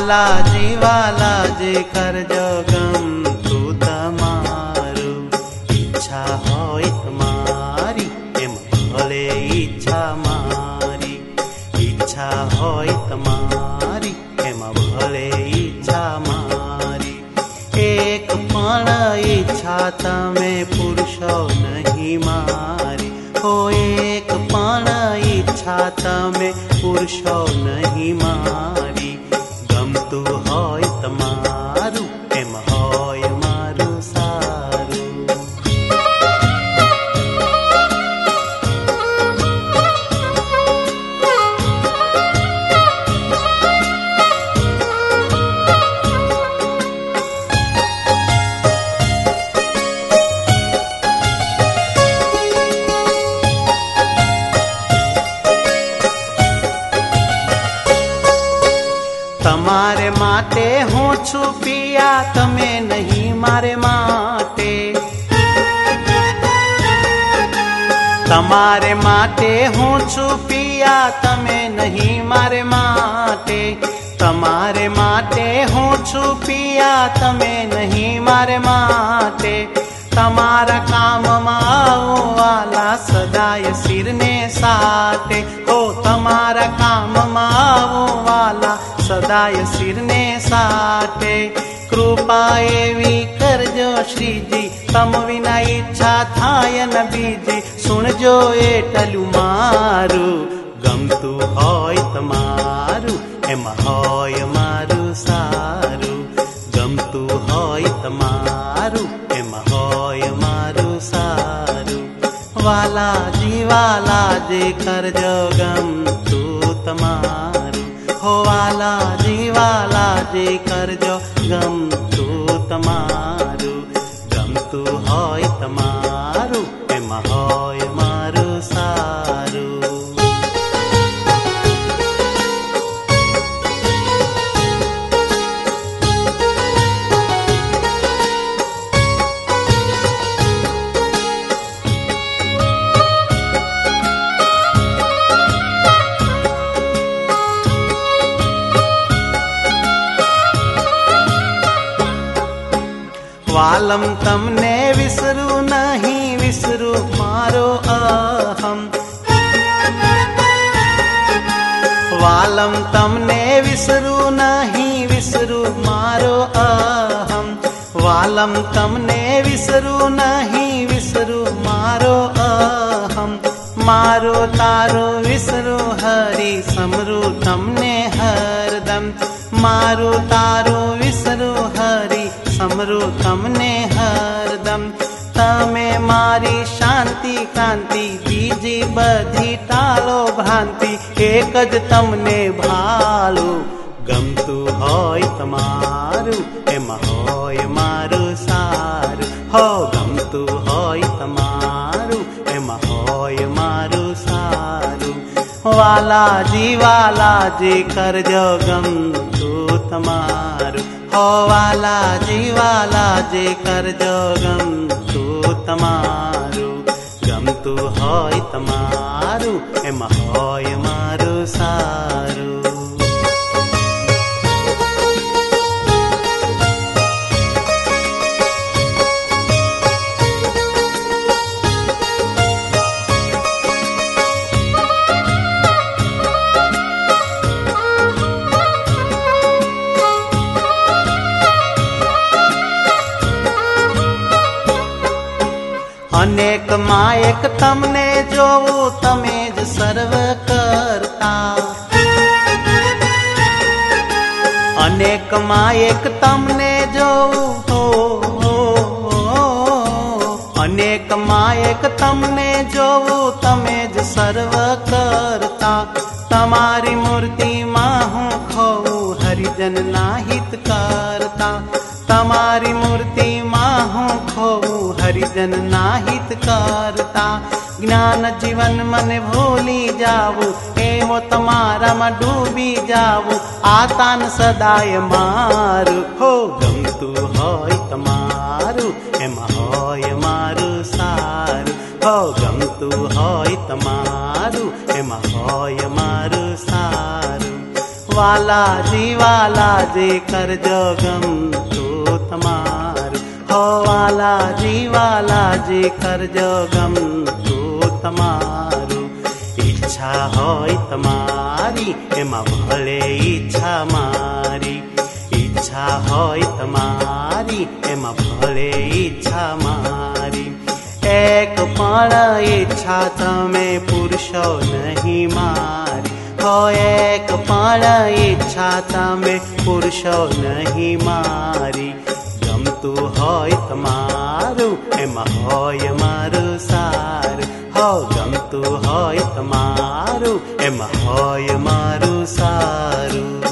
વાલાજી કરજો ગમતું તમારું. ઈચ્છા હોય તમારી એમ ભલે ઈચ્છા મારી. ઈચ્છા હોય તમારી એમ ભલે ઈચ્છા મારી. એક પણ ઈચ્છા તમે પૂરશો નહીં મારી. ઓ એક પણ ઈચ્છા તમે પૂરશો નહીં મારી. ગમતું હોય તમારું એમ હોય મારું સારું. તમારે માટે હું છું પિયા, તમે નહીં મારે માટે. તમારે માટે હું છું પિયા, તમે નહીં મારે માટે. તમારે માટે હું છું પિયા, તમે નહીં મારે માટે. તમારા કામમાં આવું વાલા સદાય શિરને સાટે. હો તમારા કામમાં આવું વાલા સદાય શિરને સાટે. કૃપા એવી કરજો શ્રીજી, તમ વિના ઈચ્છા થાય ન બીજી. સુણજો એટલું મારું, ગમતું હોય તમારું એમ હોય મારું સારું. ગમતું હોય તમારું એમ હોય મારું સારું. વાલાજી કરજો ગમતું તમારું. હો વાલાજી કરજો ગમતું તમારું. ગમતું હોય તમારું એમ હોય મારું સારું. વાલમ તમને વિસરું નહીં, વિસરું મારો અહમ. વાલમ તમને વિસરું નહીં, વિસરું મારો અહમ. વાલમ તમને વિસરું નહીં, વિસરું મારો અહમ. મારો તારો વિસરું હરી, સમરું તમને હરદમ. મારું તારું વિસરું હરી, સમરું તમને હરદમ. તમે મારી શાંતિ કાંતિ, બીજી બધી ટાળો ભ્રાંતિ. એક જ તમને ભાલું, ગમતું હોય તમારું એમ હોય મારું સારું. હો ગમતું હોય તમારું એમ હોય મારું સારું. વાલાજી કરજો ગમતું તમારું. હો વાલાજી કરજો ગમતું તમારું. ગમતું હોય તમારું એમ હોય મારું સારું. અનેક માં એક તમને જોવું, તમે જ સર્વ કરતા. અનેક માં એક તમને જોવું, અનેક માં એક તમને જોવું, તમે જ સર્વ કરતા. તમારી મૂર્તિમાં હું ખોવું, હરિજન ના હિત કરતા. તમારી મૂર્તિમાં હું ખોવું, હરિજન ના હિત કરતા. જ્ઞાન જીવન મને ભૂલી જાવું, એવો તમારામાં ડૂબી જાવું. આતાન સદાય મારું. હો ગમતું હોય તમારું એમ હોય મારું સારું. હો ગમતું હોય તમારું એમ હોય મારું સારું. વાલાજી કરજો ગમતું તમારું. હો વાલાજી કરજો ગમતું તમારું. ઈચ્છા હોય તમારી એમાં ભલે ઈચ્છા મારી. ઈચ્છા હોય તમારી એમાં ભલે ઈચ્છા મારી. એક પણ ઈચ્છા તમે પૂરશો નહીં મારી. હો એક પણ ઈચ્છા તમે પૂરશો નહીં મારી. ગમતું હોય તમારું એમાં હોય મારું સારું. હો ગમતું હોય તમારું એમાં હોય મારું સારું.